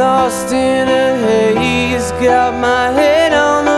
lost in a haze, got my head on